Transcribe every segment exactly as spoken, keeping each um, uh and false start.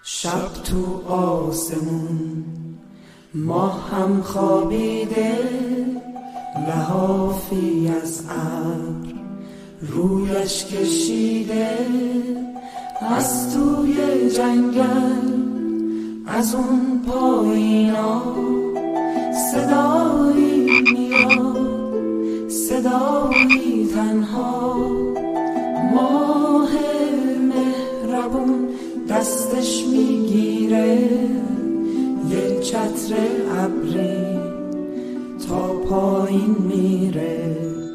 شب تو آسمون ما هم خوابیده، لحافی از ابر رویش کشیده، از توی جنگل از اون پایینا صدایی میاد، صدایی تنها. ماه مهربون دستش میگیره یه چتر ابری تا پایین میره.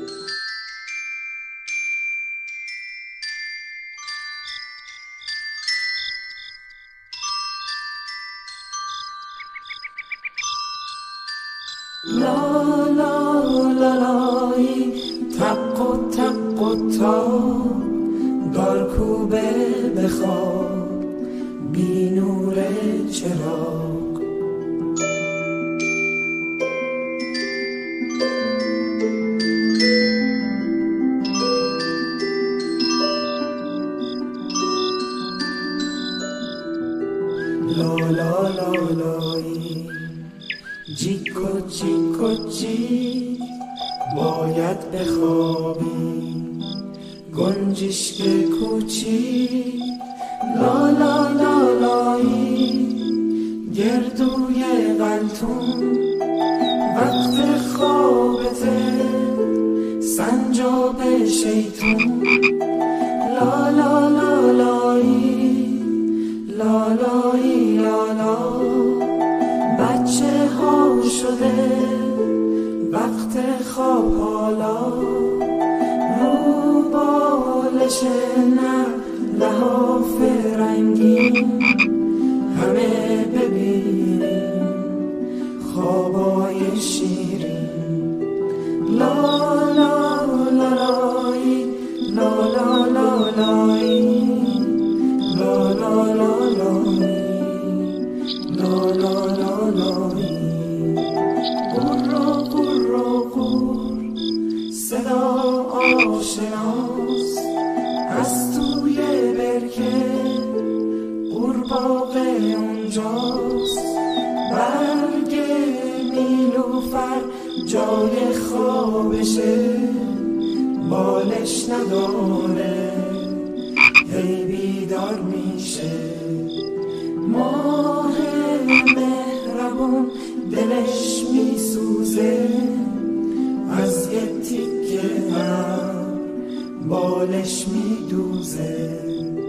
لا لا لا لایی تق و تق و تا دارکوبه بخواب بی نور چراغ. لا لا لا لایی جیکو جیکو جیک باید بخوابی گنجشک کوچیک. لا لا لا لایی گردوی قلتون وقت خوابته سنجاب شیطون. لا لا لا لایی لا لایی لا لا بچه ها شده وقت خواب حالا. رو بالش نه لحاف رنگین همه ببینیم خوابای شیرین. لا لا لا لایی لا لا لا لایی لا لا لا لایی لا لا لا لایی. قرا قرا قر صدا آشناست از توی برکه قورباغه اونجاست. برگ نیلوفر جای خوابشه بالش نداره هی بیدار میشه. ماه مهربون دلش میسوزه از یه تیکه هم بالش میدوزه.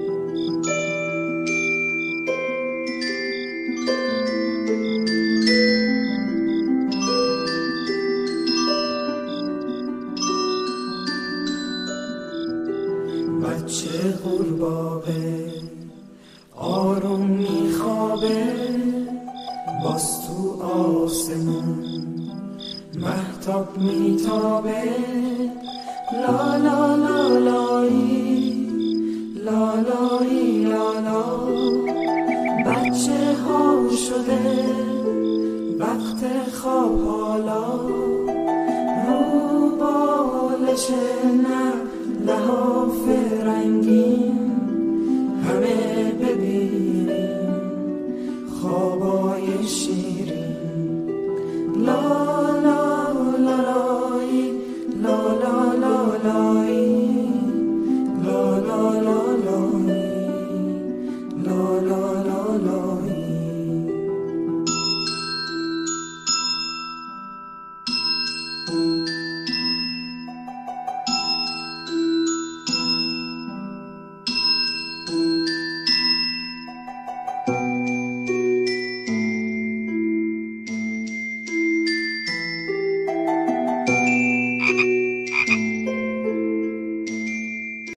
بچه قورباغه آروم میخوابه باز تو آسمون مهتاب میتابه. لا لا لا لایی لا لایی لا لا بچه ها شده وقت خواب حالا. رو بالش نه لحاف رنگین همه ببینیم خوابای شیرین. لا